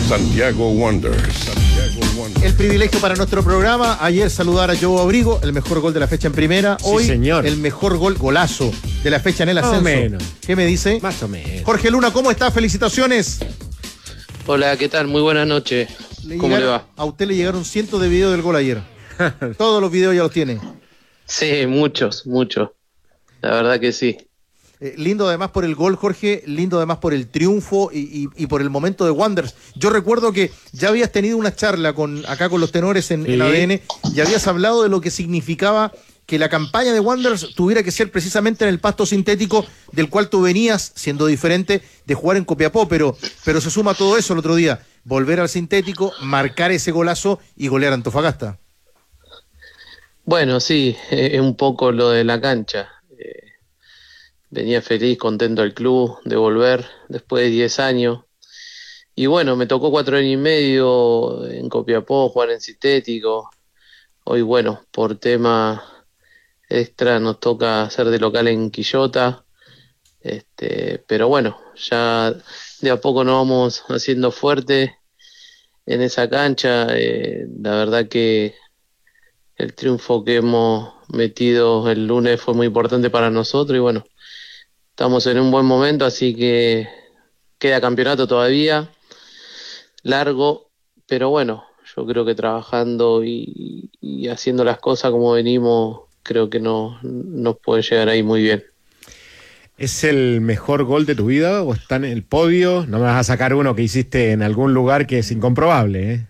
Santiago Wanderers. El privilegio para nuestro programa. Ayer saludar a Joe Abrigo, el mejor gol de la fecha en primera. Hoy, sí, señor, el mejor golazo de la fecha en el ascenso. Más o menos. ¿Qué me dice? Más o menos. Jorge Luna, ¿cómo está? Felicitaciones. Hola, ¿qué tal? Muy buenas noches. ¿Cómo le va? A usted le llegaron cientos de videos del gol ayer. Todos los videos ya los tiene. Sí, muchos. La verdad que sí. Lindo además por el gol, Jorge, lindo además por el triunfo y por el momento de Wanderers. Yo recuerdo que ya habías tenido una charla acá con los tenores en ADN y habías hablado de lo que significaba que la campaña de Wanderers tuviera que ser precisamente en el pasto sintético del cual tú venías, siendo diferente, de jugar en Copiapó, pero se suma todo eso el otro día, volver al sintético, marcar ese golazo y golear a Antofagasta. Bueno, sí, un poco lo de la cancha. Venía feliz, contento al club de volver después de 10 años. Y bueno, me tocó 4 años y medio en Copiapó, jugar en sintético. Hoy, bueno, por tema extra nos toca hacer de local en Quillota. Pero bueno, ya de a poco nos vamos haciendo fuerte en esa cancha. La verdad que el triunfo que hemos metido el lunes fue muy importante para nosotros y bueno, estamos en un buen momento, así que queda campeonato todavía, largo, pero bueno, yo creo que trabajando y haciendo las cosas como venimos, creo que nos puede llegar ahí muy bien. ¿Es el mejor gol de tu vida o está en el podio? No me vas a sacar uno que hiciste en algún lugar que es incomprobable, ¿eh?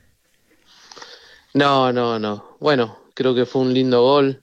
No. Bueno, creo que fue un lindo gol,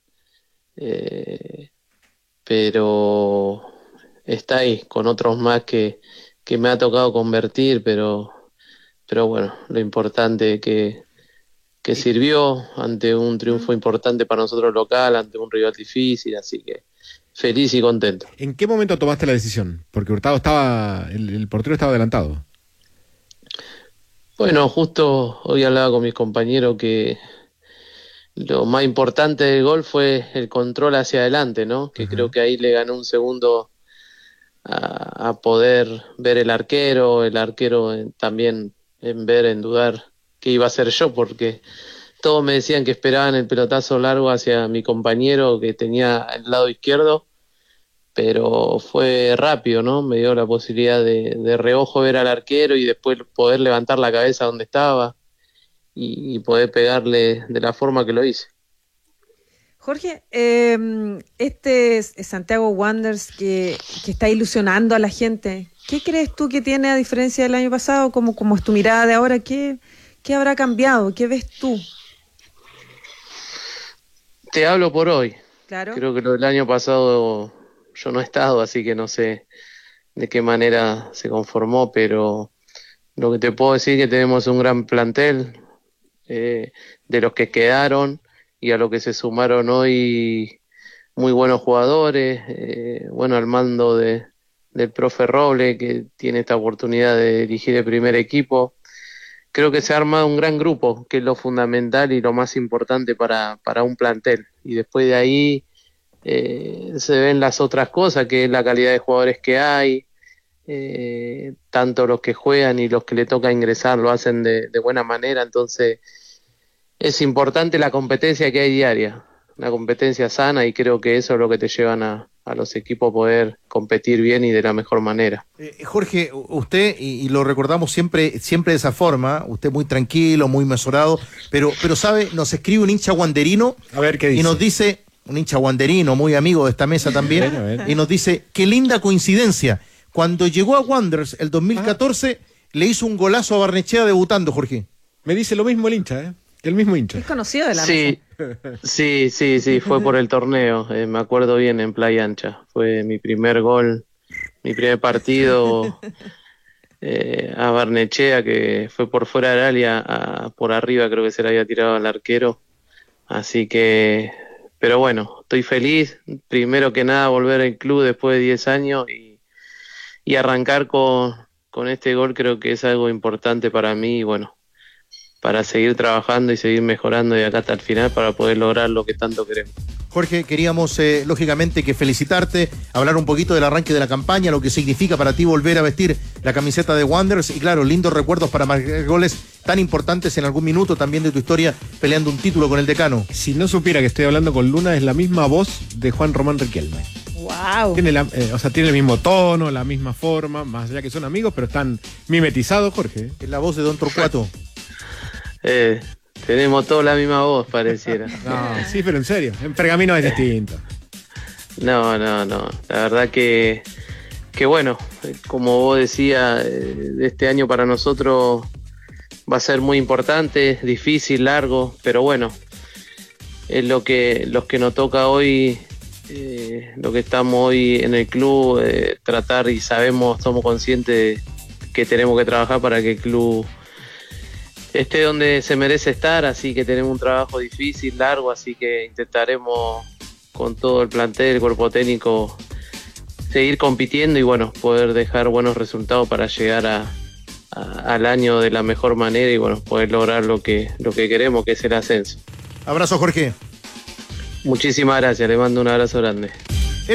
pero está ahí, con otros más que me ha tocado convertir, pero bueno, lo importante es que sirvió ante un triunfo importante para nosotros local, ante un rival difícil, así que feliz y contento. ¿En qué momento tomaste la decisión? Porque Hurtado el portero estaba adelantado. Bueno, justo hoy hablaba con mis compañeros que lo más importante del gol fue el control hacia adelante, ¿no? Que creo que ahí le ganó un segundo a poder ver el arquero también en dudar qué iba a hacer yo, porque todos me decían que esperaban el pelotazo largo hacia mi compañero que tenía el lado izquierdo, pero fue rápido, ¿no? Me dio la posibilidad de reojo ver al arquero y después poder levantar la cabeza donde estaba y poder pegarle de la forma que lo hice. Jorge, este es Santiago Wanderers que está ilusionando a la gente. ¿Qué crees tú que tiene a diferencia del año pasado? ¿Cómo es tu mirada de ahora? ¿Qué habrá cambiado? ¿Qué ves tú? Te hablo por hoy. Claro. Creo que lo del año pasado yo no he estado, así que no sé de qué manera se conformó, pero lo que te puedo decir es que tenemos un gran plantel de los que quedaron y a los que se sumaron hoy muy buenos jugadores, al mando del profe Roble, que tiene esta oportunidad de dirigir el primer equipo. Creo que se ha armado un gran grupo, que es lo fundamental y lo más importante para un plantel. Y después de ahí se ven las otras cosas, que es la calidad de jugadores que hay, tanto los que juegan y los que le toca ingresar lo hacen de buena manera, entonces es importante la competencia que hay diaria, la competencia sana, y creo que eso es lo que te llevan a los equipos a poder competir bien y de la mejor manera. Jorge, usted, y lo recordamos siempre de esa forma, usted muy tranquilo, muy mesurado, pero sabe, nos escribe un hincha wanderino, a ver qué dice. Y nos dice, un hincha wanderino, muy amigo de esta mesa también, a ver. Y nos dice, qué linda coincidencia, cuando llegó a Wanderers el 2014, le hizo un golazo a Barnechea debutando, Jorge. Me dice lo mismo el hincha, ¿eh? El mismo hincha. Es conocido de la mesa. Sí, fue por el torneo, me acuerdo bien, en Playa Ancha. Fue mi primer gol, mi primer partido a Barnechea, que fue por fuera del área, por arriba creo que se le había tirado al arquero. Así que, pero bueno, estoy feliz. Primero que nada volver al club después de 10 años y arrancar con este gol creo que es algo importante para mí y bueno, para seguir trabajando y seguir mejorando de acá hasta el final para poder lograr lo que tanto queremos. Jorge, queríamos lógicamente que felicitarte, hablar un poquito del arranque de la campaña, lo que significa para ti volver a vestir la camiseta de Wanderers y claro, lindos recuerdos para marcar goles tan importantes en algún minuto también de tu historia peleando un título con el Decano. Si no supiera que estoy hablando con Luna, es la misma voz de Juan Román Riquelme. ¡Wow! Tiene tiene el mismo tono, la misma forma, más allá que son amigos, pero están mimetizados, Jorge. Es la voz de Don Torcuato. Tenemos todos la misma voz, pareciera. No, sí, pero en serio, en Pergamino es distinto. No. La verdad que bueno, como vos decías, este año para nosotros va a ser muy importante, difícil, largo, pero bueno, es lo que nos toca hoy, lo que estamos hoy en el club, tratar y somos conscientes que tenemos que trabajar para que el club esté donde se merece estar, así que tenemos un trabajo difícil, largo, así que intentaremos con todo el plantel, el cuerpo técnico, seguir compitiendo y bueno, poder dejar buenos resultados para llegar al año de la mejor manera y bueno, poder lograr lo que queremos, que es el ascenso. Abrazo, Jorge. Muchísimas gracias, le mando un abrazo grande.